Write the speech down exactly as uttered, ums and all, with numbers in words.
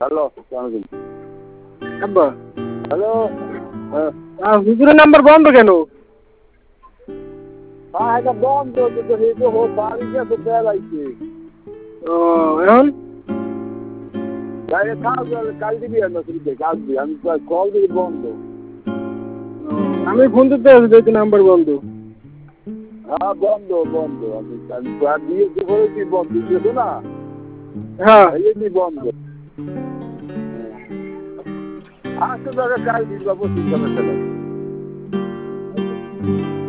Hello, আসসালামু আব্বা hello, হ্যাঁ আহ, হুজুরের নাম্বার বন্ধ কেন? হ্যাঁ এটা বন্ধ কিন্তু হেঁটে হো বাড়ি গেছে বেড়াইছে ও এখন বাইরে কাজ কাল দিবি আর নতুন কাজ দিবি আমি কল দিবি বন্ধ ও, আমি ফোন দিতে আছি যেহেতু নাম্বার বন্ধ। হ্যাঁ বন্ধ বন্ধ আমি আমি আর দিয়ে দুপুরে তুই বন্ধ দিতেছো না হ্যাঁ এই তুই বন্ধ আসতে তোকে কাল দিবি বা পঁচিশ টাকা